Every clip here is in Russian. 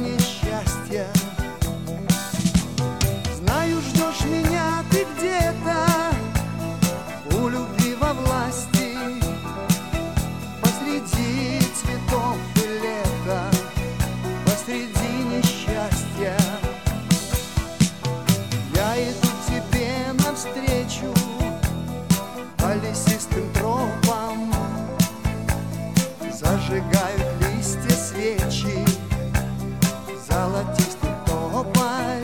несчастья. Знаю, ждешь меня ты где-то у любви во власти, посреди цветов и лета, посреди несчастья. Я иду тебе навстречу по лесистым тропам, зажигают листья свечи, золотистый тополь.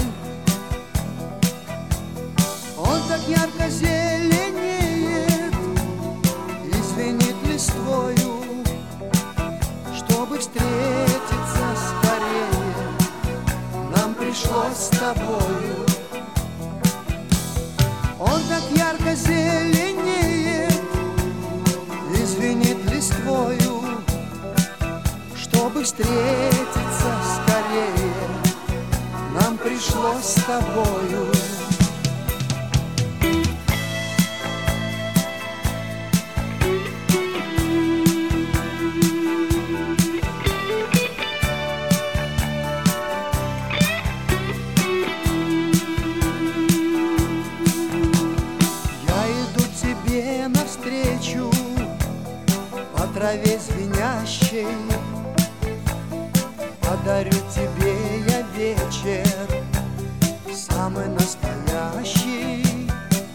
Он так ярко зеленеет и звенит листвою. Чтобы встретиться скорее, нам пришлось с тобою. Он так ярко зеленеет и звенит листвою. Чтобы встретиться скорее, нам пришлось с тобою. Навстречу по траве звенящей, подарю тебе я вечер самый настоящий.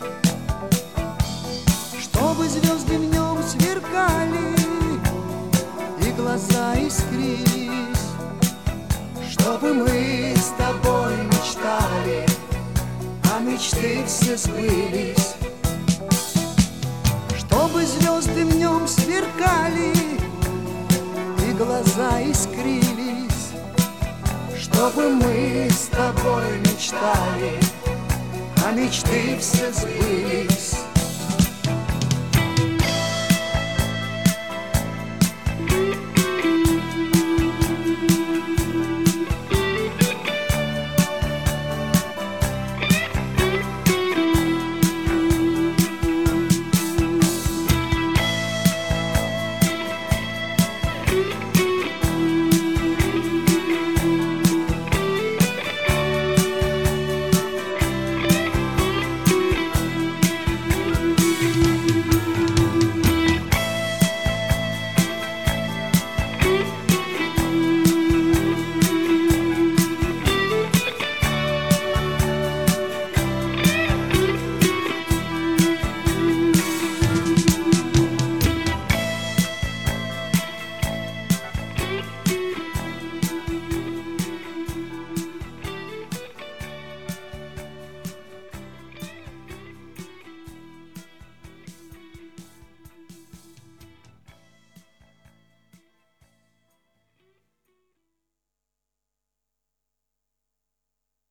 Чтобы звезды в нем сверкали и глаза искрились, чтобы мы с тобой мечтали, а мечты все сбылись. Чтобы звезды в нем сверкали и глаза искрились, чтобы мы с тобой мечтали, а мечты все сбылись.